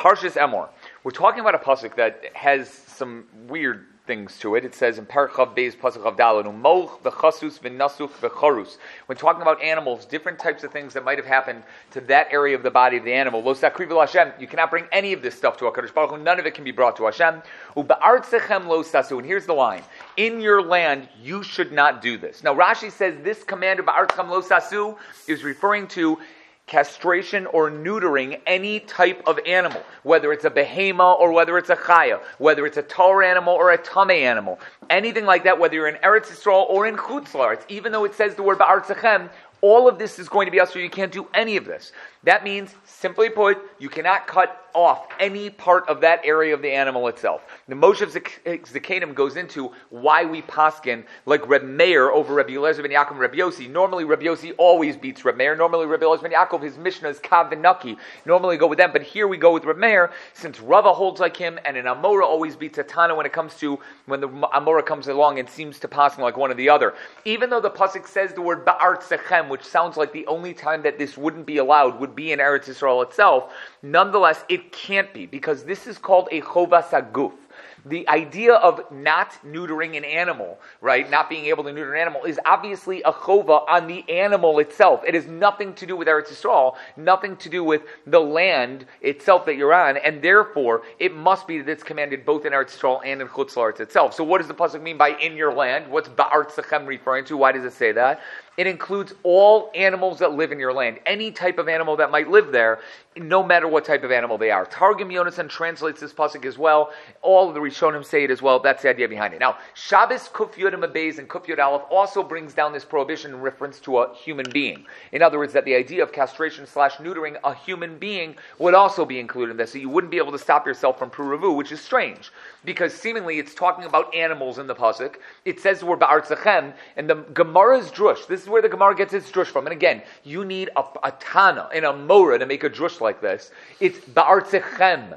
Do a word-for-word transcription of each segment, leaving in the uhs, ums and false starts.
Parshas Emor. We're talking about a pasuk that has some weird things to it. It says in Parachav Beis Pasuk Chav Daled, Umoch v'chasus v'nasuf v'chorus. When talking about animals, different types of things that might have happened to that area of the body of the animal. Lo sakriv el Hashem. You cannot bring any of this stuff to HaKadosh Baruch Hu. None of it can be brought to Hashem. U'ba'artzechem lo sasu. And here's the line: in your land, you should not do this. Now Rashi says this command of ba'artzechem lo sasu is referring to castration or neutering any type of animal, whether it's a behema or whether it's a chaya, whether it's a tar animal or a tameh animal, anything like that, whether you're in Eretz Yisrael or in Chutz La'aretz, even though it says the word ba'artzechem, all of this is going to be us, so you can't do any of this. That means, simply put, you cannot cut off any part of that area of the animal itself. The Moshe of Zekanim goes into why we paskin like Reb Meir over Reb Eliezer ben Yaakov and Reb Yossi. Normally Reb Yossi always beats Reb Meir. Normally Reb Eliezer ben Yaakov, his Mishnah is Kav and Naki. Normally go with them, but here we go with Reb Meir, since Rava holds like him, and an Amora always beats a Tana when it comes to, when the Amora comes along and seems to paskin like one or the other. Even though the pasuk says the word ba'artzechem, which sounds like the only time that this wouldn't be allowed would be in Eretz Yisrael itself, nonetheless, it can't be, because this is called a chovas haguf. The idea of not neutering an animal, right, not being able to neuter an animal, is obviously a chova on the animal itself. It has nothing to do with Eretz Yisrael, nothing to do with the land itself that you're on, and therefore, it must be that it's commanded both in Eretz Yisrael and in Chutz La'aretz itself. So what does the pasuk mean by in your land? What's ba'artzechem referring to? Why does it say that? It includes all animals that live in your land, any type of animal that might live there, no matter what type of animal they are. Targum Yonasan translates this pasuk as well. All of the Rishonim say it as well. That's the idea behind it. Now, Shabbos Kuf Yud Beis and Kuf Yud Aleph also brings down this prohibition in reference to a human being. In other words, that the idea of castration slash neutering a human being would also be included in this. So you wouldn't be able to stop yourself from Puravu, which is strange, because seemingly it's talking about animals in the pasuk. It says the word ba'artzechem, and the Gemara's drush. This is where the Gemara gets its drush from. And again, you need a, a Tana and a Mora to make a drush like this. It's ba'artzechem,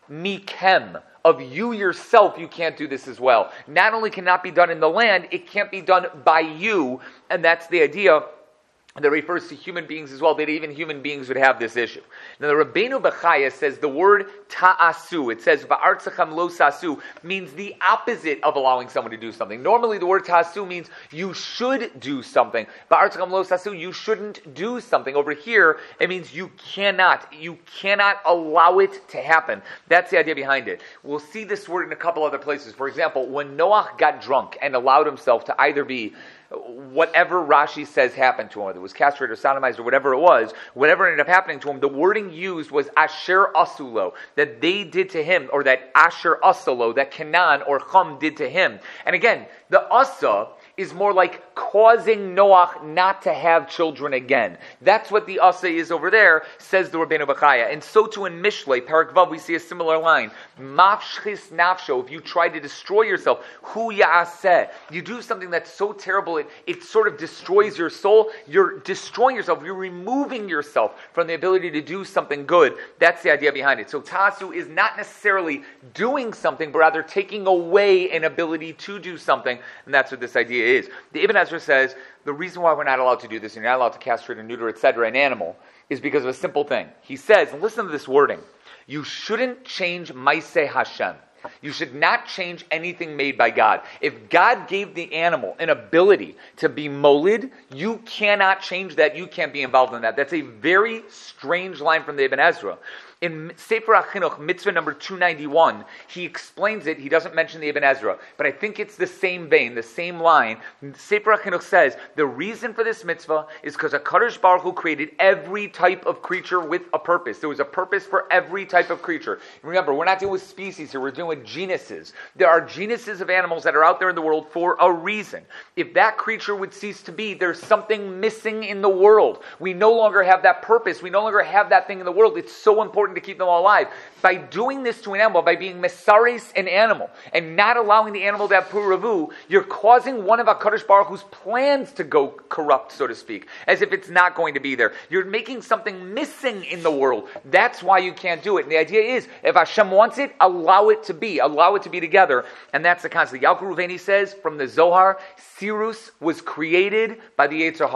mikem. Of you yourself, you can't do this as well. Not only cannot be done in the land, it can't be done by you. And that's the idea that refers to human beings as well, that even human beings would have this issue. Now the Rabbeinu Bechaya says the word ta'asu, it says va'artzechem lo sasu, means the opposite of allowing someone to do something. Normally the word ta'asu means you should do something. Va'artzechem lo sasu, you shouldn't do something. Over here, it means you cannot. You cannot allow it to happen. That's the idea behind it. We'll see this word in a couple other places. For example, when Noach got drunk and allowed himself to either be whatever Rashi says happened to him, whether it was castrated or sodomized or whatever it was, whatever ended up happening to him, the wording used was Asher Asulo, that they did to him, or that Asher Asalo, that Canaan or Chum did to him. And again, the Asa is more like causing Noach not to have children again. That's what the Asa is over there, says the Rabbeinu Bechaya. And so too in Mishlei, Parak Vav, we see a similar line. Mafshchis nafsho, if you try to destroy yourself, hu ya'aseh, you do something that's so terrible, it, it sort of destroys your soul, you're destroying yourself, you're removing yourself from the ability to do something good. That's the idea behind it. So Tasu is not necessarily doing something, but rather taking away an ability to do something, and that's what this idea is. The Ibn Ezra says the reason why we're not allowed to do this, and you're not allowed to castrate or neuter, et cetera, an animal, is because of a simple thing. He says, and listen to this wording, you shouldn't change Maaseh Hashem. You should not change anything made by God. If God gave the animal an ability to be molid, you cannot change that. You can't be involved in that. That's a very strange line from the Ibn Ezra. In Sefer HaChinuch, mitzvah number two ninety-one, he explains it. He doesn't mention the Ibn Ezra, but I think it's the same vein, the same line. Sefer HaChinuch says, the reason for this mitzvah is because HaKadosh Baruch Hu created every type of creature with a purpose. There was a purpose for every type of creature. Remember, we're not dealing with species here, we're dealing with genuses. There are genuses of animals that are out there in the world for a reason. If that creature would cease to be, there's something missing in the world. We no longer have that purpose. We no longer have that thing in the world. It's so important to keep them all alive. By doing this to an animal, by being mesaris an animal, and not allowing the animal to have puravu, you're causing one of HaKadosh Baruch Hu's plans to go corrupt, so to speak, as if it's not going to be there. You're making something missing in the world. That's why you can't do it. And the idea is, if Hashem wants it, allow it to be. Allow it to be together. And that's the concept. Yalkut Reuveni says, from the Zohar, Sirus was created by the Yetzer Hara.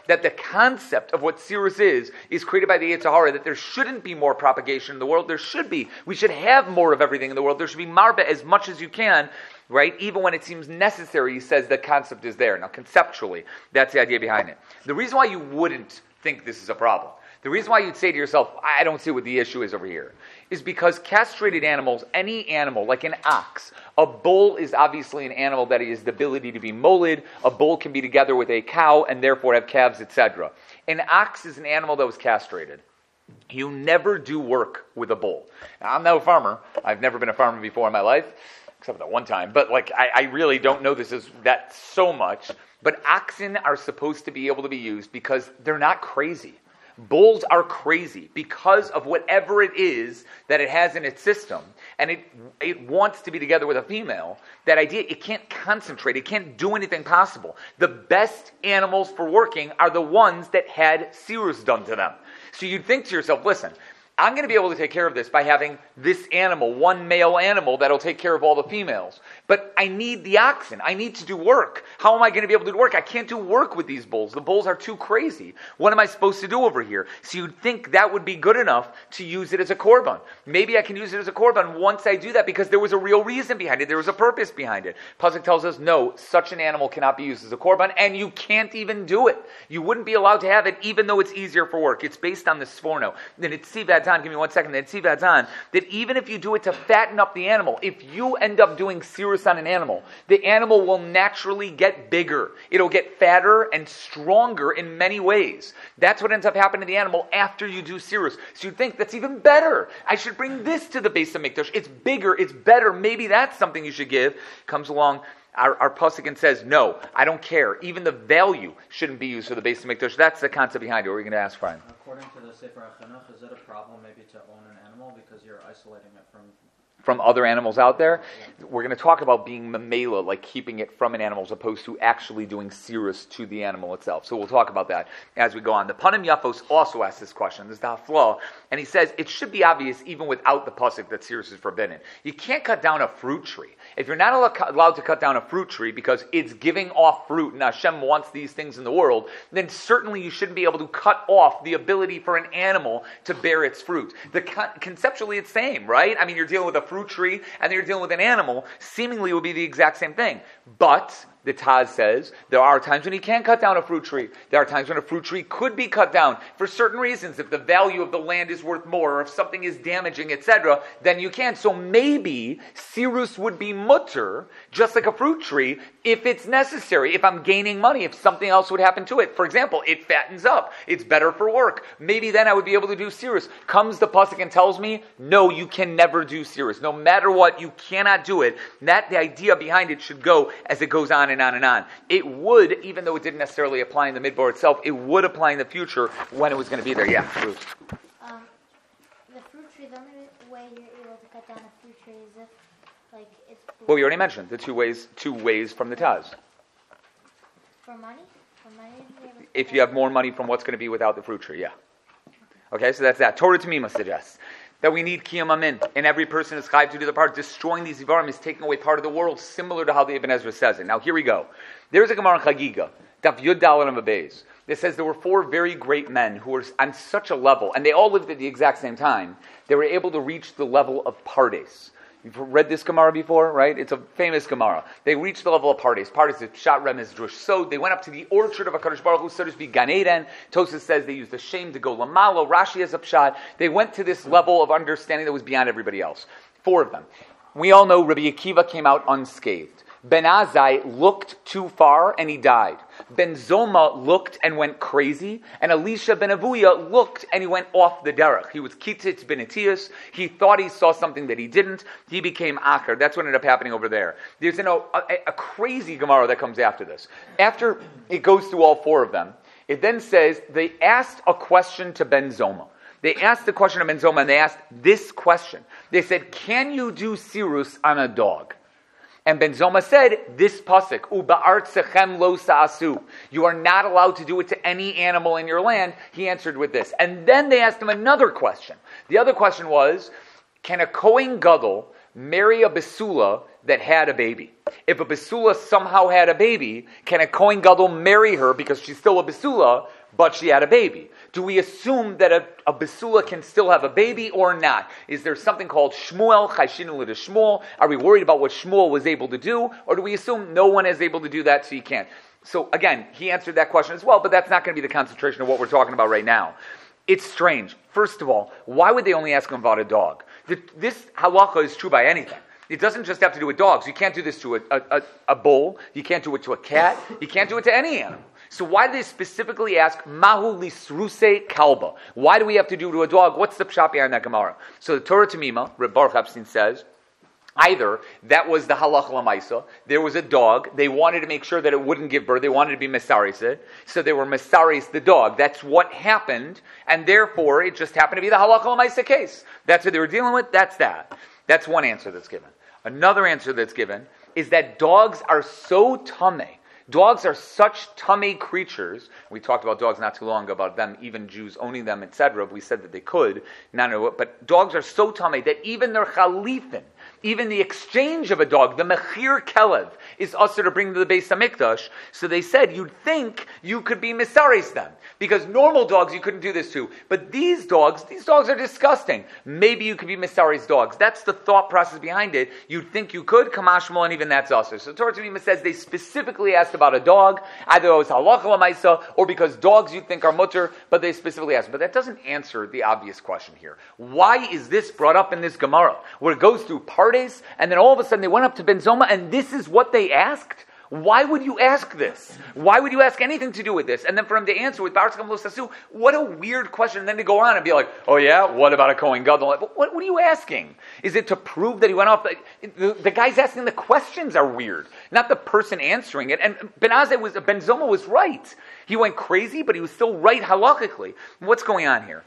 that the concept of what Sirus is, is created by the Yetzer Hara, that there shouldn't be more propagation in the world. There should be. We should have more of everything in the world. There should be marba as much as you can, right? Even when it seems necessary, he says the concept is there. Now, conceptually, that's the idea behind it. The reason why you wouldn't think this is a problem, the reason why you'd say to yourself, I don't see what the issue is over here, is because castrated animals, any animal, like an ox, a bull is obviously an animal that has the ability to be molid. A bull can be together with a cow and therefore have calves, et cetera. An ox is an animal that was castrated. You never do work with a bull. Now, I'm no farmer. I've never been a farmer before in my life, except for that one time. But like, I, I really don't know this is that so much. But oxen are supposed to be able to be used because they're not crazy. Bulls are crazy because of whatever it is that it has in its system, and it it wants to be together with a female. That idea, it can't concentrate, it can't do anything possible. The best animals for working are the ones that had Sirus done to them. So you'd think to yourself, listen, I'm going to be able to take care of this by having this animal, one male animal that'll take care of all the females. But I need the oxen. I need to do work. How am I going to be able to do work? I can't do work with these bulls. The bulls are too crazy. What am I supposed to do over here? So you'd think that would be good enough to use it as a korban. Maybe I can use it as a korban once I do that because there was a real reason behind it. There was a purpose behind it. Pasuk tells us, no, such an animal cannot be used as a korban, and you can't even do it. You wouldn't be allowed to have it even though it's easier for work. It's based on the sforno. Then it's sivad, give me one second, that tzivad's on, that even if you do it to fatten up the animal, if you end up doing Sirus on an animal, the animal will naturally get bigger. It'll get fatter and stronger in many ways. That's what ends up happening to the animal after you do Sirus. So you think, that's even better. I should bring this to the Beis HaMikdash. It's bigger, it's better, maybe that's something you should give. Comes along Our, our pasuk and says, no, I don't care. Even the value shouldn't be used for the Beis HaMikdash. That's the concept behind it. What are you going to ask, Brian? According to the Sefer HaChinuch, is it a problem maybe to own an animal because you're isolating it from... From other animals out there? We're going to talk about being mamela, like keeping it from an animal as opposed to actually doing Sirus to the animal itself. So we'll talk about that as we go on. The Panim Yafos also asks this question. This is the Haflah. And he says, it should be obvious even without the pasuk that Sirus is forbidden. You can't cut down a fruit tree. If you're not allowed to cut down a fruit tree because it's giving off fruit and Hashem wants these things in the world, then certainly you shouldn't be able to cut off the ability for an animal to bear its fruit. The con- conceptually it's same, right? I mean, you're dealing with a fruit tree and then you're dealing with an animal. Seemingly it would be the exact same thing. But the Taz says there are times when you can't cut down a fruit tree. There are times when a fruit tree could be cut down for certain reasons. If the value of the land is worth more, or if something is damaging, et cetera, then you can. So maybe Sirus would be mutter, just like a fruit tree, if it's necessary, if I'm gaining money, if something else would happen to it. For example, it fattens up. It's better for work. Maybe then I would be able to do Sirus. Comes the pasuk and tells me, no, you can never do Sirus. No matter what, you cannot do it. That the idea behind it should go as it goes on and on and on. It would, even though it didn't necessarily apply in the midbar itself, it would apply in the future when it was going to be there. Yeah, Ruth. Um, the fruit tree, the only way you're able to cut down a fruit tree is if, like, it's... Well, we already mentioned the two ways, two ways from the Taz. For money? For money? You if you have more money from what's going to be without the fruit tree, yeah. Okay, so that's that. Torah Tamima suggests that we need Kiyam Amin, and every person is chayv to do their part. Destroying these Ivarim is taking away part of the world, similar to how the Ibn Ezra says it. Now, here we go. There's a Gemara in Chagiga, Daf Yud Daled Amud Beis, that says there were four very great men who were on such a level, and they all lived at the exact same time, they were able to reach the level of Pardes. You've read this Gemara before, right? It's a famous Gemara. They reached the level of Pardes. Pardes is Pshat, Remez, Drush. So they went up to the orchard of HaKadosh Baruch Hu, so to speak, Gan Eden. Tosas says they used the shame to go Lamalo. Rashi has a Pshat. They went to this level of understanding that was beyond everybody else. Four of them. We all know Rabbi Akiva came out unscathed. Ben Azai looked too far and he died. Ben Zoma looked and went crazy. And Elisha ben Avuya looked and he went off the derech. He was Kitzitz ben Etius. He thought he saw something that he didn't. He became Acher. That's what ended up happening over there. There's you know, a, a crazy Gemara that comes after this. After it goes through all four of them, it then says they asked a question to Ben Zoma. They asked the question of Ben Zoma and they asked this question. They said, can you do Sirus on a dog? And Ben Zoma said, this pasuk, Uba'artzechem lo sa'asu. You are not allowed to do it to any animal in your land. He answered with this. And then they asked him another question. The other question was, can a Kohen Gadol marry a basula that had a baby? If a basula somehow had a baby, can a Kohen Gadol marry her because she's still a basula, but she had a baby? Do we assume that a, a basula can still have a baby or not? Is there something called Shmuel, Chayshinu L'de Shmuel? Are we worried about what Shmuel was able to do? Or do we assume no one is able to do that, so you can't? So again, he answered that question as well, but that's not going to be the concentration of what we're talking about right now. It's strange. First of all, why would they only ask him about a dog? The, this halacha is true by anything. It doesn't just have to do with dogs. You can't do this to a, a, a bull. You can't do it to a cat. You can't do it to any animal. So why do they specifically ask, Mahu lisruse kalba? Why do we have to do it to a dog? What's the pshat behind that Gemara? So the Torah Tamima, Reb Baruch Epstein says, either that was the halacha l'maisa, there was a dog, they wanted to make sure that it wouldn't give birth, they wanted to be mesaris it, so they were mesaris the dog. That's what happened, and therefore it just happened to be the halacha l'maisa case. That's what they were dealing with, that's that. That's one answer that's given. Another answer that's given is that dogs are so tameh. Dogs are such tameh creatures. We talked about dogs not too long ago, about them, even Jews owning them, et cetera. We said that they could. Not know what, but dogs are so tameh that even their chalifin, even the exchange of a dog, the mechir kelev, is usher to bring to the Beis Hamikdash. So they said, you'd think you could be misaris them. Because normal dogs you couldn't do this to. But these dogs, these dogs are disgusting. Maybe you could be misaris dogs. That's the thought process behind it. You'd think you could, kamashmal, and even that's usher. So Torah Tamima says they specifically asked about a dog, either it was halacha l'maisa, or because dogs you think are mutter, but they specifically asked. But that doesn't answer the obvious question here. Why is this brought up in this Gemara, where it goes through pardes, and then all of a sudden they went up to Ben Zoma, and this is what they asked? Why would you ask this? Why would you ask anything to do with this? And then for him to answer with Ba'artzcham Lo Sasu, what a weird question. And then to go on and be like, oh yeah, what about a Kohen Gadol? What, what are you asking? Is it to prove that he went off? The, the guy's asking the questions are weird, not the person answering it. And Ben Azai was, Ben Zoma was right. He went crazy, but he was still right halachically. What's going on here?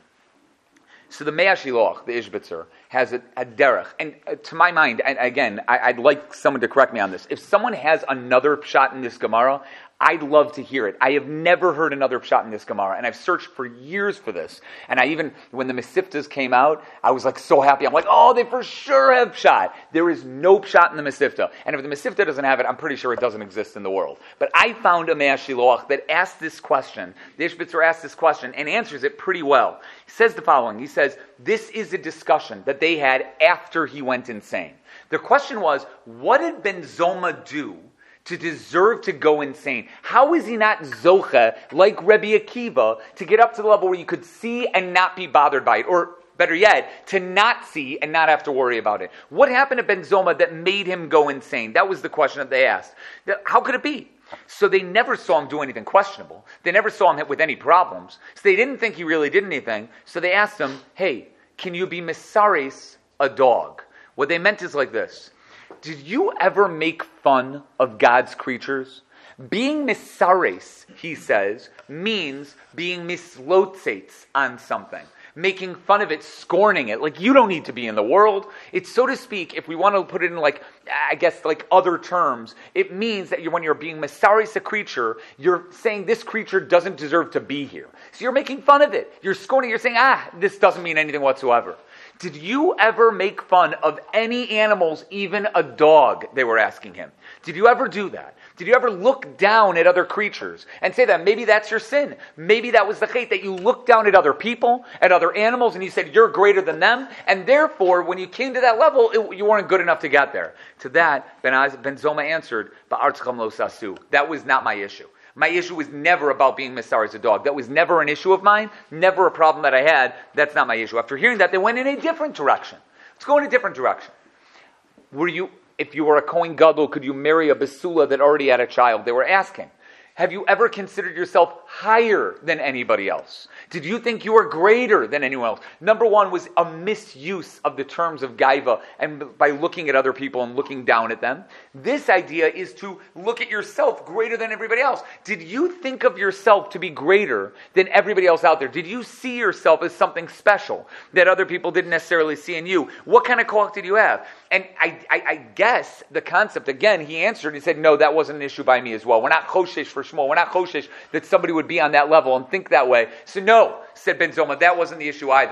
So the Mei HaShiloach, the Ishbitzer, has a, a derech. And uh, to my mind, and again, I, I'd like someone to correct me on this. If someone has another pshat in this Gemara, I'd love to hear it. I have never heard another pshat in this Gemara, and I've searched for years for this. And I even, when the Mesiftas came out, I was like so happy. I'm like, oh, they for sure have pshat. There is no pshat in the Mesifta. And if the Mesifta doesn't have it, I'm pretty sure it doesn't exist in the world. But I found a Mei HaShiloach that asked this question. The Ishbitzer asked this question and answers it pretty well. He says the following. He says, this is a discussion that they had after he went insane. The question was, what did Ben Zoma do to deserve to go insane? How is he not zocha, like Rebbe Akiva, to get up to the level where you could see and not be bothered by it? Or better yet, to not see and not have to worry about it. What happened to Ben Zoma that made him go insane? That was the question that they asked. How could it be? So they never saw him do anything questionable. They never saw him hit with any problems. So they didn't think he really did anything. So they asked him, hey, can you be misaris a dog? What they meant is like this. Did you ever make fun of God's creatures? Being misares, he says, means being mislotzates on something. Making fun of it, scorning it. Like, you don't need to be in the world. It's, so to speak, if we want to put it in, like, I guess, like other terms, it means that you're, when you're being misaris a creature, you're saying this creature doesn't deserve to be here. So you're making fun of it. You're scorning it. You're saying, ah, this doesn't mean anything whatsoever. Did you ever make fun of any animals, even a dog? They were asking him. Did you ever do that? Did you ever look down at other creatures and say that maybe that's your sin? Maybe that was the hate, that you looked down at other people, at other animals, and you said you're greater than them, and therefore, when you came to that level, it, you weren't good enough to get there. To that, Ben, Az, Ben Zoma answered, Ba'artzcham Lo Sasu. That was not my issue. My issue was never about being misar as a dog. That was never an issue of mine, never a problem that I had. That's not my issue. After hearing that, they went in a different direction. Let's go in a different direction. Were you, if you were a Kohen Gadol, could you marry a Basula that already had a child? They were asking. Have you ever considered yourself higher than anybody else? Did you think you were greater than anyone else? Number one was a misuse of the terms of gaiva, and by looking at other people and looking down at them. This idea is to look at yourself greater than everybody else. Did you think of yourself to be greater than everybody else out there? Did you see yourself as something special that other people didn't necessarily see in you? What kind of koach did you have? And I, I, I guess the concept, again, he answered, he said, no, that wasn't an issue by me as well. We're not choshesh for Shmuel. We're not choshesh that somebody would be on that level and think that way. So no, said Ben Zoma, that wasn't the issue either.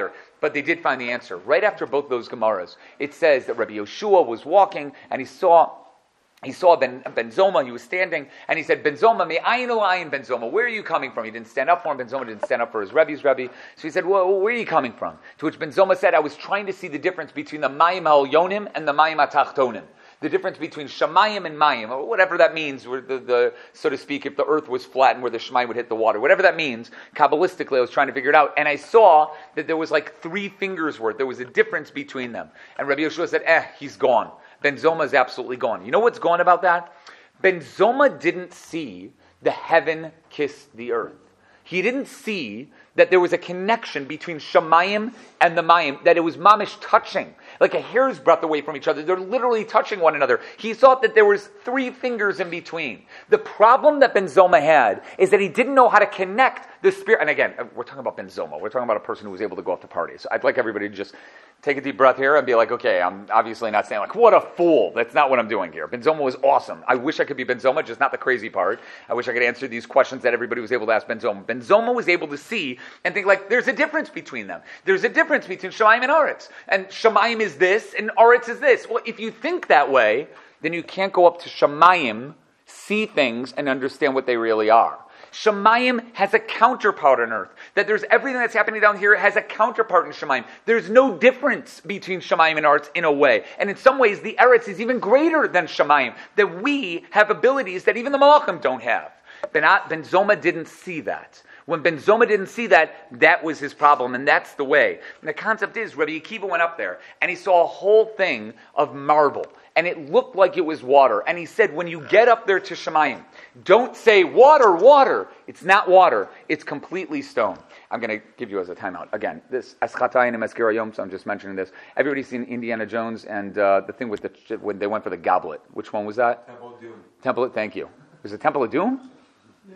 but they did find the answer. Right after both those Gemaras, it says that Rabbi Yoshua was walking and he saw he saw Ben, ben Zoma, he was standing, and he said, Ben Zoma, may I know I Ben Zoma, where are you coming from? He didn't stand up for him. Ben Zoma didn't stand up for his Rebbe's Rebbe. So he said, well, where are you coming from? To which Ben Zoma said, I was trying to see the difference between the Mayim HaElyonim and the Mayim HaTachtonim. The difference between Shamayim and Mayim, or whatever that means, where the, the, so to speak, if the earth was flat and where the Shemayim would hit the water. Whatever that means, Kabbalistically, I was trying to figure it out. And I saw that there was like three fingers worth. There was a difference between them. And Rabbi Yoshua said, eh, he's gone. Ben Zoma is absolutely gone. You know what's gone about that? Ben Zoma didn't see the heaven kiss the earth. He didn't see that there was a connection between Shamayim and the Mayim, that it was mamish touching, like a hair's breadth away from each other. They're literally touching one another. He thought that there was three fingers in between. The problem that Ben Zoma had is that he didn't know how to connect the spirit. And again, we're talking about Ben Zoma. We're talking about a person who was able to go off to parties. So I'd like everybody to just take a deep breath here and be like, okay, I'm obviously not saying like, what a fool. That's not what I'm doing here. Ben Zoma was awesome. I wish I could be Ben Zoma, just not the crazy part. I wish I could answer these questions that everybody was able to ask Ben Zoma. Ben Zoma was able to see and think like, there's a difference between them. There's a difference between Shamayim and Aretz. And Shamayim is this, and Aretz is this. Well, if you think that way, then you can't go up to Shamayim, see things, and understand what they really are. Shamayim has a counterpart on earth. That there's everything that's happening down here has a counterpart in Shamayim. There's no difference between Shamayim and Aretz in a way. And in some ways, the Eretz is even greater than Shamayim. That we have abilities that even the Malachim don't have. Ben, ben Zoma didn't see that. When Ben Zoma didn't see that, that was his problem, and that's the way. And the concept is, Rabbi Akiva went up there, and he saw a whole thing of marble, and it looked like it was water. And he said, when you get up there to Shamayim, don't say, water, water. It's not water. It's completely stone. I'm going to give you as a timeout. Again, this, Eschatayim and Eskirayom, so I'm just mentioning this. Everybody's seen Indiana Jones, and uh, the thing with the, when they went for the goblet. Which one was that? Temple of Doom. Temple, thank you. Was it Temple of Doom? Yeah.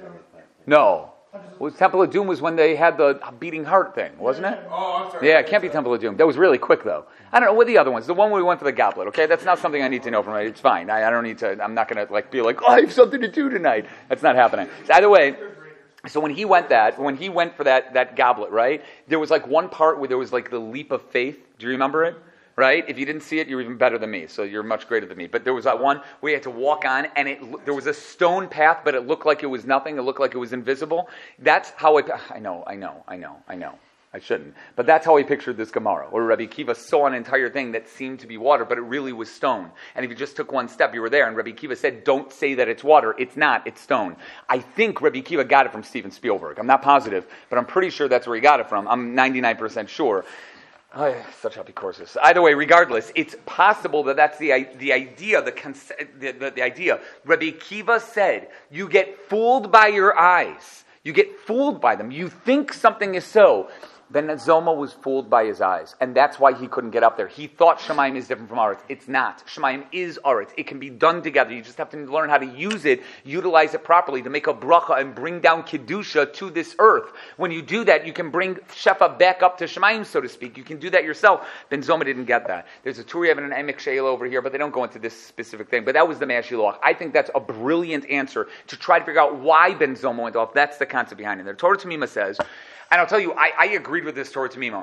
No. Well, Temple of Doom was when they had the beating heart thing, wasn't it? Oh, I'm sorry. Yeah, it can't be Temple of Doom. That was really quick, though. I don't know what the other ones. The one where we went for the goblet. Okay, that's not something I need to know from it. It's fine. I, I don't need to. I'm not going to like be like, oh, I have something to do tonight. That's not happening. So either way. So when he went that, when he went for that that goblet, right? There was like one part where there was like the leap of faith. Do you remember it? Right? If you didn't see it, you're even better than me. So you're much greater than me. But there was that one where you had to walk on, and it there was a stone path, but it looked like it was nothing. It looked like it was invisible. That's how I. I know, I know, I know, I know. I shouldn't. But that's how I pictured this Gemara, where Rabbi Akiva saw an entire thing that seemed to be water, but it really was stone. And if you just took one step, you were there. And Rabbi Akiva said, don't say that it's water. It's not. It's stone. I think Rabbi Akiva got it from Steven Spielberg. I'm not positive, but I'm pretty sure that's where he got it from. I'm ninety-nine percent sure. Oh, yeah, such happy courses. Either way, regardless, it's possible that that's the the idea. The, the, the, the idea. Rabbi Akiva said, "You get fooled by your eyes. You get fooled by them. You think something is so." Ben Zoma was fooled by his eyes, and that's why he couldn't get up there. He thought Shamayim is different from Aretz. It's not. Shamayim is Aretz. It can be done together. You just have to learn how to use it, utilize it properly to make a bracha and bring down Kedusha to this earth. When you do that, you can bring Shefa back up to Shamayim, so to speak. You can do that yourself. Ben Zoma didn't get that. There's a Turi Evan and an Emek Sheila over here, but they don't go into this specific thing. But that was the Me'ashiloach. I think that's a brilliant answer to try to figure out why Ben Zoma went off. That's the concept behind it. The Torah Tamima says, and I'll tell you, I, I agreed with this Torah Tamima.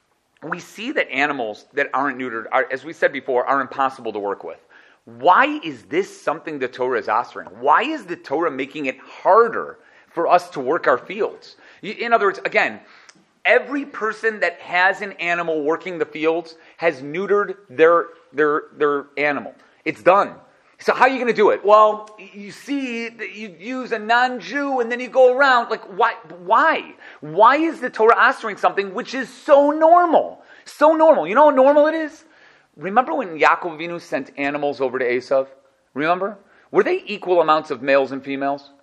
We see that animals that aren't neutered, are, as we said before, are impossible to work with. Why is this something the Torah is answering? Why is the Torah making it harder for us to work our fields? In other words, again, every person that has an animal working the fields has neutered their their their animal. It's done. So how are you going to do it? Well, you see that you use a non-Jew and then you go around. Like, why? Why? Why is the Torah answering something which is so normal? So normal. You know how normal it is? Remember when Yaakov Avinu sent animals over to Esav? Remember? Were they equal amounts of males and females?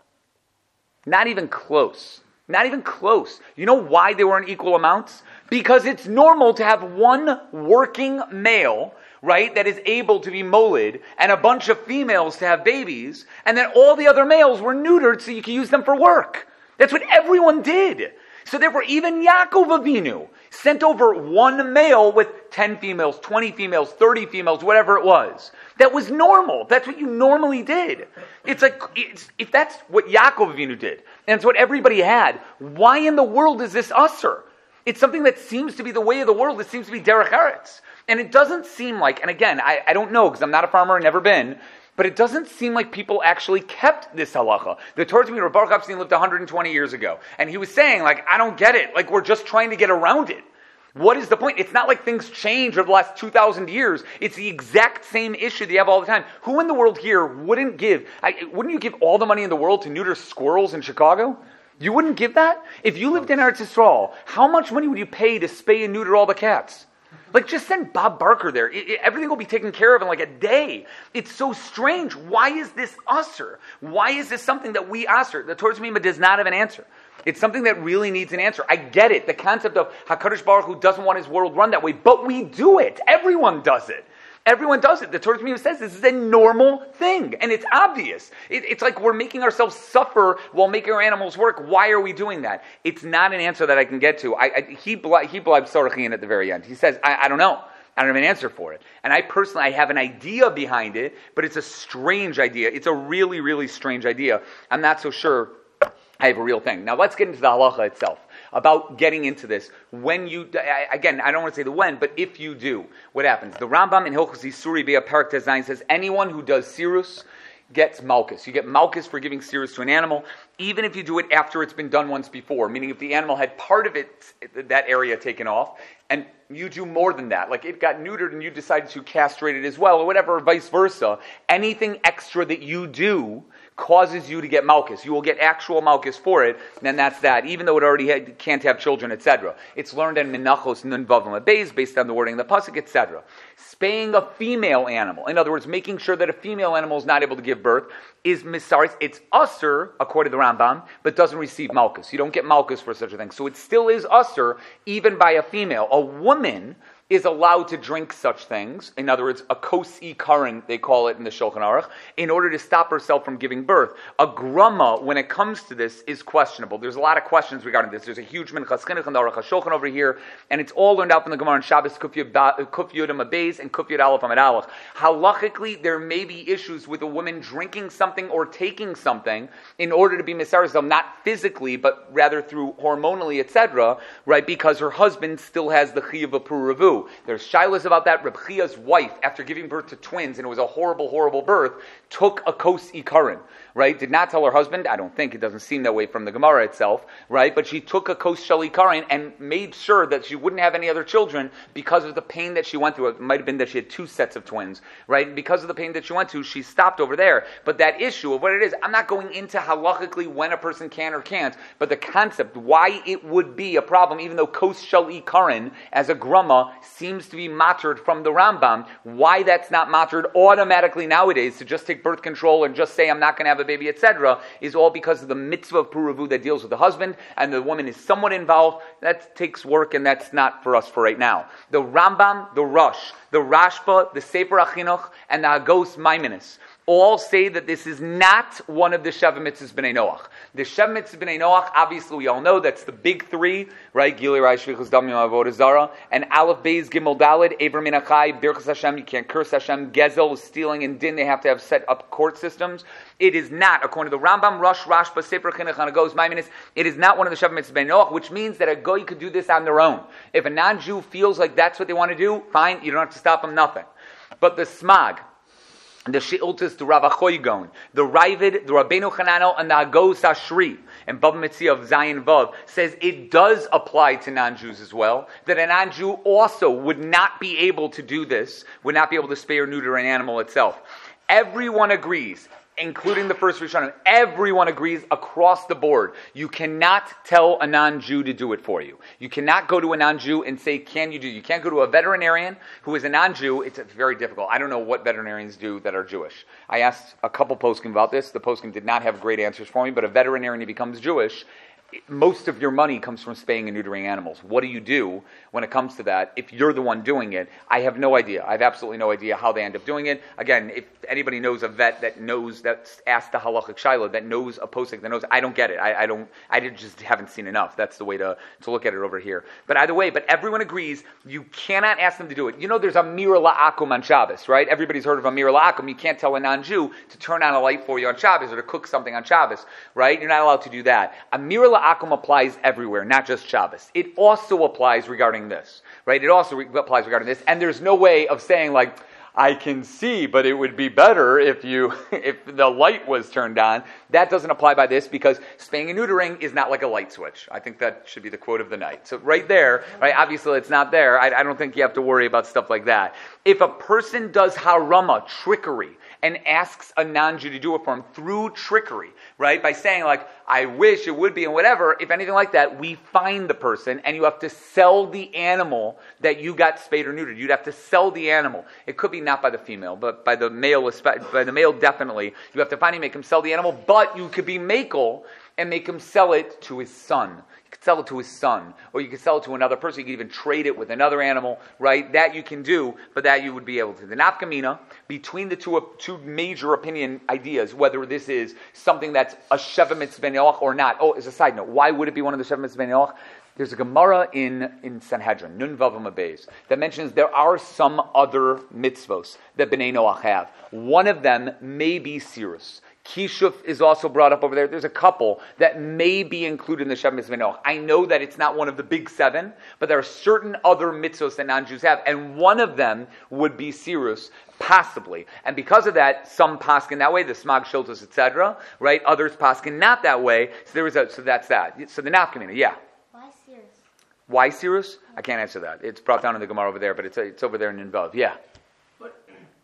Not even close. Not even close. You know why they weren't equal amounts? Because it's normal to have one working male, right, that is able to be molid, and a bunch of females to have babies, and then all the other males were neutered so you can use them for work. That's what everyone did. So therefore, even Yaakov Avinu sent over one male with ten females, twenty females, thirty females, whatever it was. That was normal. That's what you normally did. It's like, it's, if that's what Yaakov Avinu did, and it's what everybody had, why in the world is this usher? It's something that seems to be the way of the world. It seems to be derech eretz. And it doesn't seem like, and again, I, I don't know because I'm not a farmer, I've never been, but it doesn't seem like people actually kept this halacha. The Torah to me, Rav Baruch Epstein lived one hundred twenty years ago. And he was saying, like, I don't get it. Like, we're just trying to get around it. What is the point? It's not like things change over the last two thousand years. It's the exact same issue that you have all the time. Who in the world here wouldn't give, I, wouldn't you give all the money in the world to neuter squirrels in Chicago? You wouldn't give that? If you lived in Eretz Yisrael, how much money would you pay to spay and neuter all the cats? Like, just send Bob Barker there. It, it, everything will be taken care of in like a day. It's so strange. Why is this usher? Why is this something that we usher? The Torah Mima does not have an answer. It's something that really needs an answer. I get it. The concept of HaKadosh Baruch Hu doesn't want his world run that way, but we do it. Everyone does it. Everyone does it. The Torah Mima says this is a normal thing, and it's obvious. It, it's like we're making ourselves suffer while making our animals work. Why are we doing that? It's not an answer that I can get to. I, I, he he blibes Sarachin at the very end. He says, I, I don't know. I don't have an answer for it. And I personally, I have an idea behind it, but it's a strange idea. It's a really, really strange idea. I'm not so sure I have a real thing. Now let's get into the halacha itself. About getting into this. When you, again, I don't want to say the when, but if you do, what happens? The Rambam in Hilchos Isuri Be'ah Parak Tezayin says, anyone who does sirus gets malchus. You get malchus for giving sirus to an animal, even if you do it after it's been done once before, meaning if the animal had part of it, that area taken off, and you do more than that, like it got neutered and you decided to castrate it as well, or whatever, or vice versa, anything extra that you do causes you to get malchus. You will get actual malchus for it, and that's that, even though it already had, can't have children, et cetera. It's learned in Menachos Nun Vavam Abeis, based on the wording of the pasuk, et cetera. Spaying a female animal, in other words, making sure that a female animal is not able to give birth, is misaris. It's usher, according to the Rambam, but doesn't receive malchus. You don't get malchus for such a thing. So it still is usher, even by a female. A woman is allowed to drink such things, in other words, a kos ikarin, they call it in the Shulchan Aruch, in order to stop herself from giving birth. A grumma, when it comes to this, is questionable. There's a lot of questions regarding this. There's a huge minchas chinuch in the Aruch HaShulchan over here, and it's all learned out from the Gemara in Shabbos, Kuf Yud Abeis and Kuf Yud Aleph Amid Aleph. Halachically, there may be issues with a woman drinking something or taking something in order to be misaris, not physically, but rather through hormonally, et cetera, right, because her husband still has the chiyuv of puravu. There's shilas about that. Reb Chia's wife, after giving birth to twins, and it was a horrible, horrible birth, took a kos ikarin, right? Did not tell her husband. I don't think, it doesn't seem that way from the Gemara itself, right? But she took a kos shel ikarin and made sure that she wouldn't have any other children because of the pain that she went through. It might have been that she had two sets of twins, right? Because of the pain that she went through, she stopped over there. But that issue of what it is, I'm not going into halachically when a person can or can't, but the concept, why it would be a problem, even though kos shel ikarin, as a grumma, seems to be mattered from the Rambam, why that's not mattered automatically nowadays to just take birth control and just say I'm not going to have a baby, et cetera, is all because of the mitzvah of puravu that deals with the husband, and the woman is somewhat involved. That takes work, and that's not for us for right now. The Rambam, the Rosh, the Rashba, the Sefer HaChinuch, and the Hagos Maimonides all say that this is not one of the Sheva Mitzvahs B'nai Noach. The Sheva Mitzvahs B'nai Noach, obviously we all know, that's the big three, right? Gilui Rai Shvichus Dam Yom Avodah Zara, and Aleph Beis Gimel Daled, Eber Min HaChai, Birchas Hashem, you can't curse Hashem, Gezel, stealing, and Din, they have to have set up court systems. It is not, according to the Rambam, Rosh, Rashba, Sefer Chinuch, and Hagos Maimonides, it is not one of the Sheva Mitzvahs B'nai Noach, which means that a goy could do this on their own. If a non-Jew feels like that's what they want to do, fine, you don't have to stop them, nothing. But the Smag, the She'ultis, the Rav Achoy Gaon, the Ravid, the Rabbeinu Chananel, and the Hagos Ashri, and Bava Metzia of Zion Vav, says it does apply to non-Jews as well, that a non-Jew also would not be able to do this, would not be able to spay or neuter an animal itself. Everyone agrees, including the first Rishonim, everyone agrees across the board. You cannot tell a non-Jew to do it for you. You cannot go to a non-Jew and say, can you do? You can't go to a veterinarian who is a non-Jew. It's very difficult. I don't know what veterinarians do that are Jewish. I asked a couple poskim about this. The poskim did not have great answers for me, but a veterinarian who becomes Jewish, most of your money comes from spaying and neutering animals. What do you do when it comes to that if you're the one doing it? I have no idea. I have absolutely no idea how they end up doing it. Again, if anybody knows a vet that knows, that's asked the halachic shaila, that knows a posik, that knows, I don't get it. I, I don't, I just haven't seen enough. That's the way to, to look at it over here. But either way, but everyone agrees, you cannot ask them to do it. You know there's a Amira La'akum on Shabbos, right? Everybody's heard of Amira La'akum. You can't tell a non-Jew to turn on a light for you on Shabbos or to cook something on Shabbos, right? You're not allowed to do that. Amira Kula Akum applies everywhere, not just Shabbos. It also applies regarding this, right? It also re- applies regarding this, and there's no way of saying like, I can see, but it would be better if you if the light was turned on. That doesn't apply by this because spaying and neutering is not like a light switch. I think that should be the quote of the night. So right there, right? Obviously, it's not there. I, I don't think you have to worry about stuff like that. If a person does harama, trickery, and asks a non-Jew to do it for him through trickery, right? By saying like, I wish it would be and whatever, if anything like that, we find the person and you have to sell the animal that you got spayed or neutered. You'd have to sell the animal. It could be not by the female, but by the male, by the male definitely. You have to find him, make him sell the animal, but you could be makel and make him sell it to his son. You could sell it to his son, or you could sell it to another person. You could even trade it with another animal, right? That you can do, but that you would be able to. The nafkamina, between the two two major opinion ideas, whether this is something that's a sheva mitzvah ne'och or not. Oh, as a side note, why would it be one of the sheva mitzvah ne'och? There's a Gemara in, in Sanhedrin, Nun Vav Amabez, that mentions there are some other mitzvos that Bnei Noach have. One of them may be Sirus. Kishuf is also brought up over there. There's a couple that may be included in the Sheva Mitzvah Noach. I know that it's not one of the big seven, but there are certain other mitzvos that non-Jews have, and one of them would be Sirus, possibly. And because of that, some paskin that way, the Smag Shiltos, et cetera, right? Others paskin not that way. So there was a, so that's that. So the nafkamina, yeah. Why Sirus? Why Sirus? I can't answer that. It's brought down in the Gemara over there, but it's it's over there in Ninvav. Yeah. But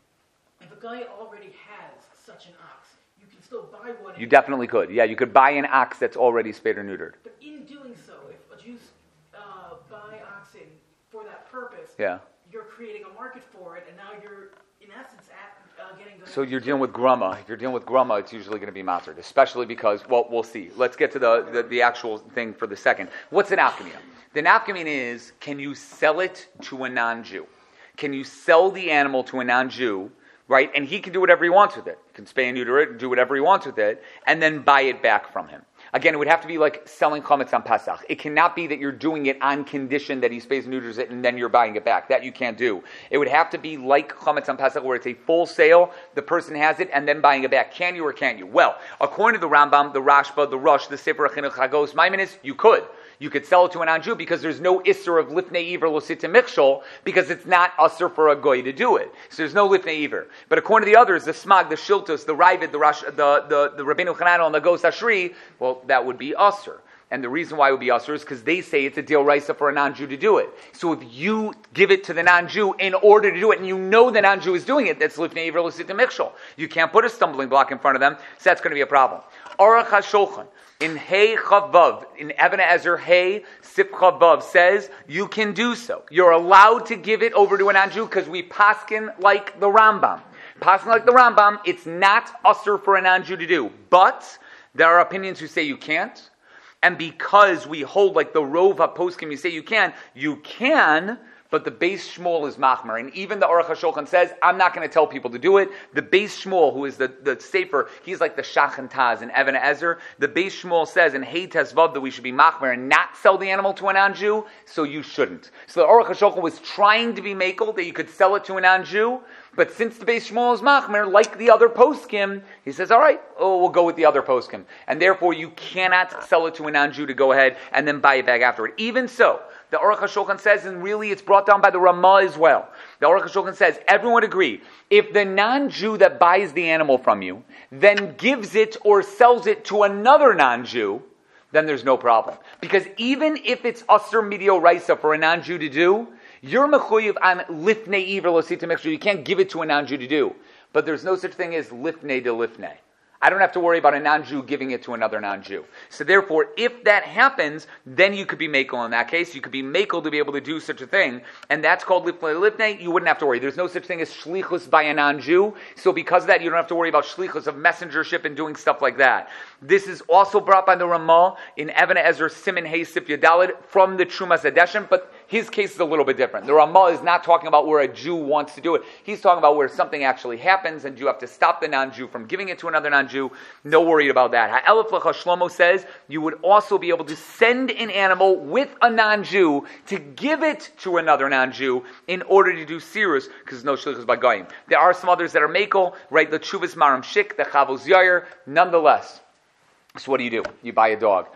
if a guy already has such an ox, you can still buy one. You definitely could. Yeah, you could buy an ox that's already spayed or neutered. But in doing so, if a Jew uh, buy oxen for that purpose, yeah, you're creating a market for it, and now you're, in essence, at, uh, getting good. So you're dealing with grumma. If you're dealing with grumma, it's usually going to be mastered, especially because, well, we'll see. Let's get to the, the, the actual thing for the second. What's an nafkamina? The nafkamina is, can you sell it to a non-Jew? Can you sell the animal to a non-Jew, right? And he can do whatever he wants with it. He can spay and neuter it, do whatever he wants with it, and then buy it back from him. Again, it would have to be like selling chametz on Pesach. It cannot be that you're doing it on condition that he spays and neuters it and then you're buying it back. That you can't do. It would have to be like chametz on Pesach where it's a full sale, the person has it, and then buying it back. Can you or can't you? Well, according to the Rambam, the Rashba, the Rosh, the Sefer Chinuch Hagos, Maimonides, you could. You could sell it to a non-Jew because there's no isser of lifnei iver lo sitim mikshol because it's not usser for a goy to do it. So there's no lifnei iver. But according to the others, the Smag, the Shiltos, the Ravid, the Rash, the the, the Rabbeinu Chananel, and the Gos Ashri, well, that would be usser. And the reason why it would be usser is because they say it's a deal raisa for a non-Jew to do it. So if you give it to the non-Jew in order to do it, and you know the non-Jew is doing it, that's lifnei iver lo sitim mikshol. You can't put a stumbling block in front of them, so that's going to be a problem. Aruch HaShulchan. In Hey Chavav, in Even Ezer Hey Sif Chavav says you can do so. You're allowed to give it over to a non-Jew because we paskin like the Rambam. Paskin like the Rambam, it's not usher for a non-Jew to do. But there are opinions who say you can't. And because we hold like the Rov HaPoskim, you say you can, you can, but the Beis Shmuel is machmer. And even the Aruch HaShulchan says, I'm not going to tell people to do it. The Beis Shmuel, who is the, the Sefer, he's like the Shachan Taz in Even Ezer. The Beis Shmuel says in Hey Tezvav that we should be machmer and not sell the animal to a non-Jew, so you shouldn't. So the Aruch HaShulchan was trying to be makel, that you could sell it to a non-Jew, but since the Beis Shmuel is machmer, like the other poskim, he says, all right, oh, we'll go with the other poskim. And therefore, you cannot sell it to a non-Jew to go ahead and then buy it back afterward. Even so, the Aruch HaShulchan says, and really it's brought down by the Ramah as well. The Aruch HaShulchan says, everyone agree, if the non-Jew that buys the animal from you then gives it or sells it to another non-Jew, then there's no problem. Because even if it's Asr Midio Raisa for a non-Jew to do, you're mechuyev on lifnei iver lo sitim mikshol. You can't give it to a non-Jew to do. But there's no such thing as lifnei de lifnei. I don't have to worry about a non-Jew giving it to another non-Jew. So therefore, if that happens, then you could be makel in that case. You could be makel to be able to do such a thing. And that's called lifnei lifnei. You wouldn't have to worry. There's no such thing as shlichus by a non-Jew. So because of that, you don't have to worry about shlichus of messengership and doing stuff like that. This is also brought by the Ramah in Even Ezer Siman Hey Sif Yadalid from the Trumas Hadeshim, but his case is a little bit different. The Ramah is not talking about where a Jew wants to do it. He's talking about where something actually happens and you have to stop the non-Jew from giving it to another non-Jew. No worry about that. Ha'elef Lecha Shlomo says you would also be able to send an animal with a non-Jew to give it to another non-Jew in order to do sirus, because no shlichus by goyim. There are some others that are makel, right? The Chuvas Maram Shik, the Chavos Yair. Nonetheless, so what do you do? You buy a dog.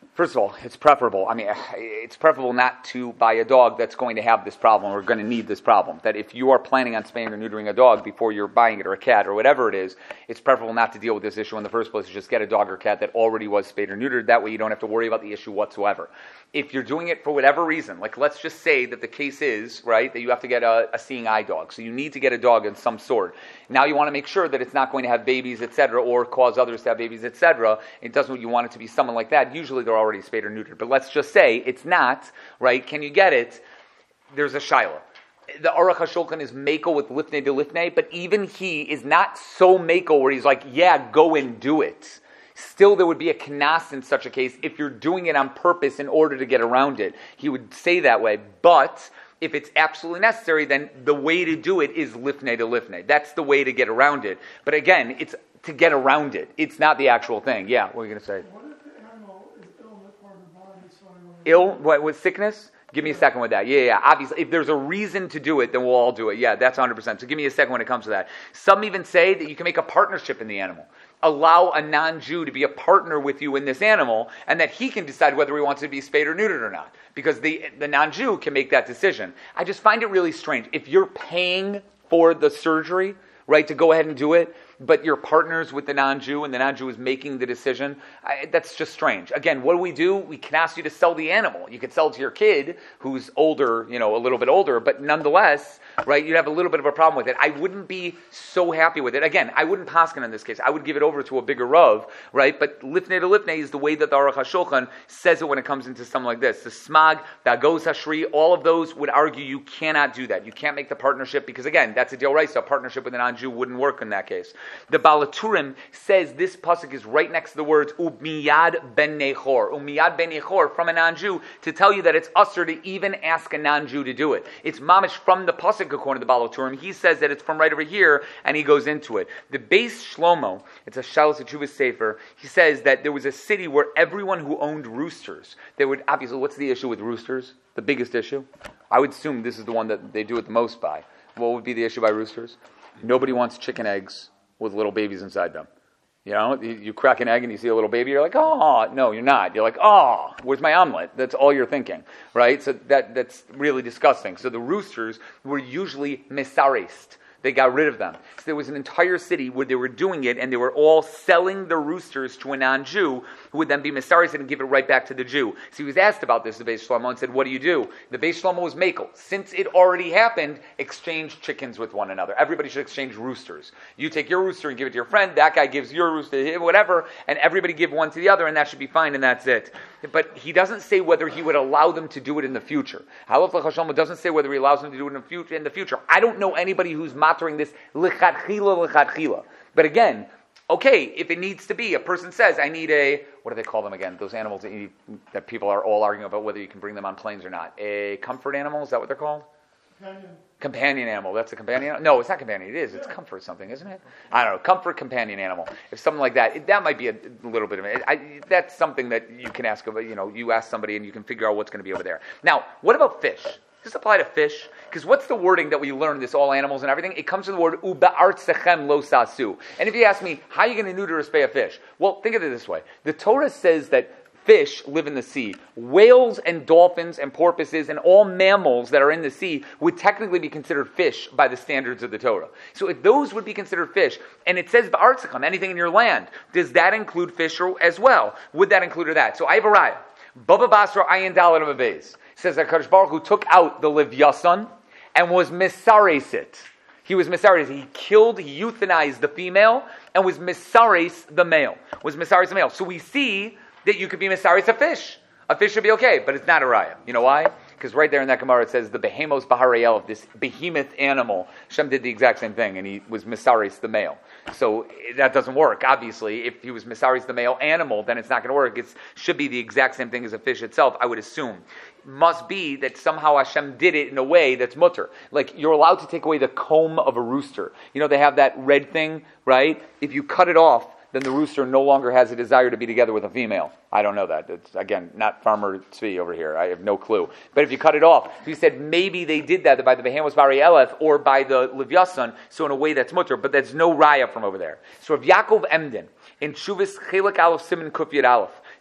First of all, it's preferable. I mean, it's preferable not to buy a dog that's going to have this problem or going to need this problem. That if you are planning on spaying or neutering a dog before you're buying it, or a cat, or whatever it is, it's preferable not to deal with this issue in the first place. Just get a dog or cat that already was spayed or neutered. That way you don't have to worry about the issue whatsoever. If you're doing it for whatever reason, like let's just say that the case is, right, that you have to get a, a seeing eye dog. So you need to get a dog of some sort. Now you want to make sure that it's not going to have babies, et cetera, or cause others to have babies, et cetera. It doesn't, you want it to be someone like that. Usually they're already spayed or neutered. But let's just say it's not, right? Can you get it? There's a Shiloh. The Aruch HaShulchan is Mako with Lifnei de Lifnei, but even he is not so Mako where he's like, yeah, go and do it. Still, there would be a kanas in such a case if you're doing it on purpose in order to get around it. He would say that way. But if it's absolutely necessary, then the way to do it is lifnei to lifnei. That's the way to get around it. But again, it's to get around it. It's not the actual thing. Yeah, what are you going to say? What if the animal is ill in that part of the body? So Ill? What, with sickness? Give me a second with that. Yeah, yeah, obviously. If there's a reason to do it, then we'll all do it. Yeah, that's one hundred percent. So give me a second when it comes to that. Some even say that you can make a partnership in the animal. Allow a non-Jew to be a partner with you in this animal, and that he can decide whether he wants to be spayed or neutered or not. Because the, the non-Jew can make that decision. I just find it really strange. If you're paying for the surgery, right, to go ahead and do it, but you're partners with the non-Jew and the non-Jew is making the decision, I, that's just strange. Again, what do we do? We can ask you to sell the animal. You could sell it to your kid who's older, you know, a little bit older, but nonetheless, right, you'd have a little bit of a problem with it. I wouldn't be so happy with it. Again, I wouldn't paskin in this case. I would give it over to a bigger Rav, right? But lifnei to lifnei is the way that the Aruch HaShulchan says it when it comes into something like this. The Smag, the Agos Hashri, all of those would argue you cannot do that. You can't make the partnership because, again, that's a deal right. So a partnership with a non-Jew wouldn't work in that case. The Balaturim says this pasuk is right next to the words Umiyad ben Nechor. Umiyad ben Nechor from a non-Jew to tell you that it's usher to even ask a non-Jew to do it. It's mamish from the pasuk according to the Balaturim. He says that it's from right over here and he goes into it. The Beis Shlomo, it's a Shalos Teshuvah Sefer, he says that there was a city where everyone who owned roosters, they would, obviously, what's the issue with roosters? The biggest issue? I would assume this is the one that they do it the most by. What would be the issue by roosters? Nobody wants chicken eggs with little babies inside them. You know, you, you crack an egg and you see a little baby, you're like, oh, no, you're not. You're like, oh, where's my omelet? That's all you're thinking, right? So that that's really disgusting. So the roosters were usually mesarist. They got rid of them. So there was an entire city where they were doing it, and they were all selling the roosters to a non-Jew, who would then be Mesaris and give it right back to the Jew. So he was asked about this, the Beis Shlomo, and said, what do you do? The Beis Shlomo was Makel. Since it already happened, exchange chickens with one another. Everybody should exchange roosters. You take your rooster and give it to your friend, that guy gives your rooster to him, whatever, and everybody give one to the other, and that should be fine, and that's it. But he doesn't say whether he would allow them to do it in the future. Halach L'Chashama doesn't say whether he allows them to do it in the future. In the future. I don't know anybody who's mattering this l'chadchila l'chadchila. But again, okay, if it needs to be, a person says, I need a, what do they call them again? Those animals that, you, that people are all arguing about whether you can bring them on planes or not. A comfort animal, is that what they're called? Companion. Companion animal. That's a companion animal? No, it's not companion. It is. It's comfort something, isn't it? I don't know. Comfort companion animal. If something like that, it, that might be a little bit of it. I, that's something that you can ask, you know, you ask somebody and you can figure out what's going to be over there. Now, what about fish? Does this apply to fish? Because what's the wording that we learn this, all animals and everything? It comes from the word u'ba'artzechem lo sasu. And if you ask me, how are you going to neuter or spay a fish? Well, think of it this way. The Torah says that fish live in the sea. Whales and dolphins and porpoises and all mammals that are in the sea would technically be considered fish by the standards of the Torah. So if those would be considered fish, and it says ba'artzechem, anything in your land, does that include fish as well? Would that include that? So I have a raya. Baba Basra Ayin Dalet of Abayz says that Kadosh Baruch Hu took out the Livyasan and was misares it. He was misares. He killed, he euthanized the female and was misares the male. Was misares the male. So we see that you could be misares a fish. A fish should be okay, but it's not a raya. You know why? Because right there in that Gemara it says the behemos baharayel of this behemoth animal. Hashem did the exact same thing, and he was misaris the male. So that doesn't work. Obviously, if he was misaris the male animal, then it's not going to work. It should be the exact same thing as a fish itself, I would assume. Must be that somehow Hashem did it in a way that's mutter. Like you're allowed to take away the comb of a rooster. You know they have that red thing, right? If you cut it off, then the rooster no longer has a desire to be together with a female. I don't know that. It's, again, not Farmer Tzvi over here. I have no clue. But if you cut it off, so he said maybe they did that by the Behemos Bari Elef or by the Livyasan, so in a way that's mutter, but there's no raya from over there. So if Yaakov Emden, in Shuvas Chelak Aleph Siman Kuf Yud Aleph,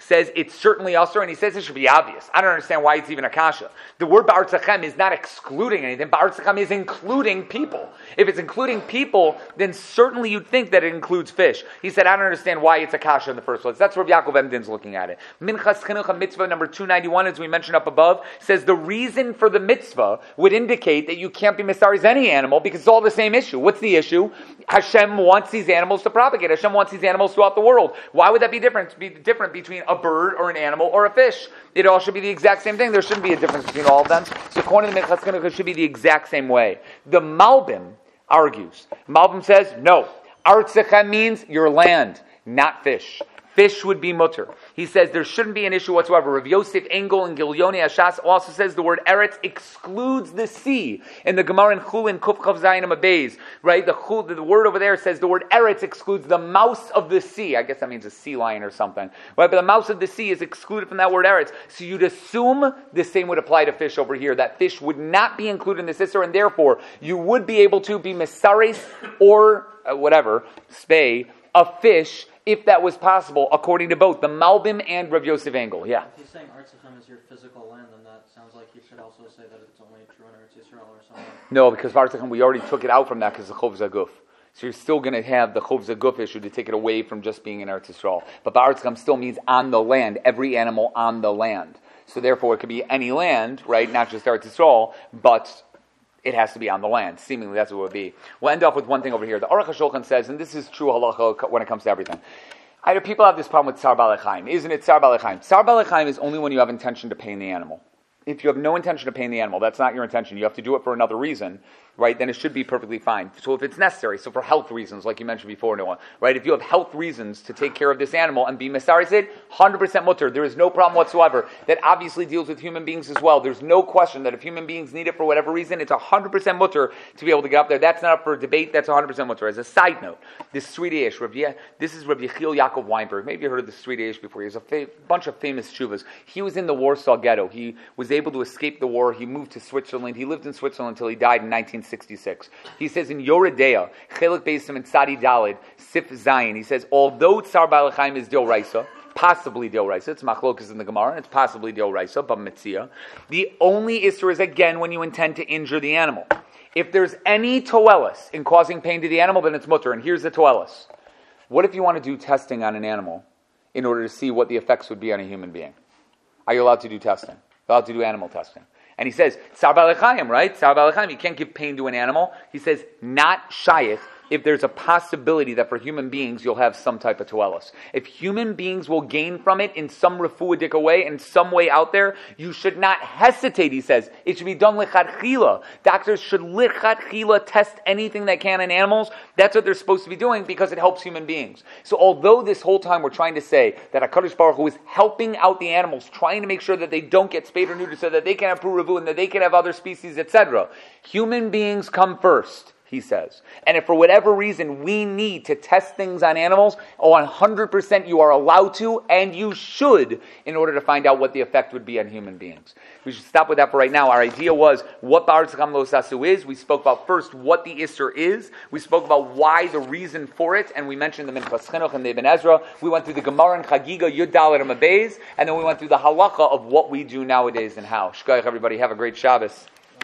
says it's certainly usher, and he says it should be obvious. I don't understand why it's even a kasha. The word ba'artz Hashem is not excluding anything. Ba'artz Hashem is including people. If it's including people, then certainly you'd think that it includes fish. He said, I don't understand why it's a kasha in the first place. That's where Yaakov Emdin's looking at it. Minchas Chinuch mitzvah number two ninety-one, as we mentioned up above, says the reason for the mitzvah would indicate that you can't be misaris any animal because it's all the same issue. What's the issue? Hashem wants these animals to propagate. Hashem wants these animals throughout the world. Why would that be different? Be different between a bird or an animal or a fish? It all should be the exact same thing. There shouldn't be a difference between all of them. So according to the Minchas Chinuch, it should be the exact same way. The Malbim argues. Malbim says, no. Artzecha means your land, not fish. Fish would be mutter. He says there shouldn't be an issue whatsoever. Rav Yosef Engel and Gilyoni Ashas also says the word Eretz excludes the sea. In the Gemara in Chulin Kuf Chav Zayin Amabeis, right? The, chul, the word over there says the word Eretz excludes the mouse of the sea. I guess that means a sea lion or something. Right? But the mouse of the sea is excluded from that word Eretz. So you'd assume the same would apply to fish over here. That fish would not be included in the Isser, and therefore you would be able to be Mesares or uh, whatever, spay, a fish, if that was possible, according to both the Malbim and Rav Yosef Engel. Yeah. If he's saying Artzichem is your physical land, then that sounds like he should also say that it's only true in Eretz Yisrael or something. No, because Artzichem, we already took it out from that because the Chov Zaguf. So you're still going to have the Chov Zaguf issue to take it away from just being in Eretz Yisrael. But Artzichem still means on the land, every animal on the land. So therefore it could be any land, right? Not just Eretz Yisrael, but it has to be on the land. Seemingly, that's what it would be. We'll end off with one thing over here. The Aruch HaShulchan says, and this is true halacha when it comes to everything. I know people have this problem with Tsar Balei Isn't it Tsar Balei Tsar Balei is only when you have intention to pain the animal. If you have no intention of paying the animal, that's not your intention. You have to do it for another reason, right? Then it should be perfectly fine. So if it's necessary, so for health reasons, like you mentioned before, Noah, right? If you have health reasons to take care of this animal and be misaris it, one hundred percent mutter. There is no problem whatsoever. That obviously deals with human beings as well. There's no question that if human beings need it for whatever reason, it's one hundred percent mutter to be able to get up there. That's not up for debate. That's one hundred percent mutter. As a side note, this Sridei Eish, this is Rav Yechiel Yaakov Weinberg. Maybe you heard of the Sridei Eish before. He has a fa- bunch of famous shuvas. He was in the Warsaw Ghetto. He was able to escape the war. He moved to Switzerland. He lived in Switzerland until he died in nineteen sixty-six. He says in Yoredea, Chelik Beisim and Tzadi Dalid, Sif Zayin, he says, although Tsar Balei Chaim is Dil Raisa, possibly Dil Raisa, it's Machlokas in the Gemara, and it's possibly Dil Raisa, but Metzia, the only Isser is again when you intend to injure the animal. If there's any toelis in causing pain to the animal, then it's mutter, and here's the toelis. What if you want to do testing on an animal in order to see what the effects would be on a human being? Are you allowed to do testing? You're allowed to do animal testing. And he says, Tsar Balei Chaim, right? Tsar Balei Chaim, you can't give pain to an animal. He says, not shayich, if there's a possibility that for human beings you'll have some type of toelis. If human beings will gain from it in some refuadik way, in some way out there, you should not hesitate, he says. It should be done lichatchila. Doctors should lichatchila test anything they can in animals. That's what they're supposed to be doing because it helps human beings. So although this whole time we're trying to say that HaKadosh Baruch Hu is helping out the animals, trying to make sure that they don't get spayed or neutered so that they can have puravu and that they can have other species, et cetera. Human beings come first, he says. And if for whatever reason we need to test things on animals, one hundred percent you are allowed to, and you should, in order to find out what the effect would be on human beings. We should stop with that for right now. Our idea was what Ba'artz Chacham Lo Sasu is. We spoke about first what the Isser is. We spoke about why, the reason for it, and we mentioned the Minchas Chinuch and the Ibn Ezra. We went through the Gemara and Chagiga, Yud Dalet and Mabez, and then we went through the halacha of what we do nowadays and how. Shkoyach, everybody. Have a great Shabbos.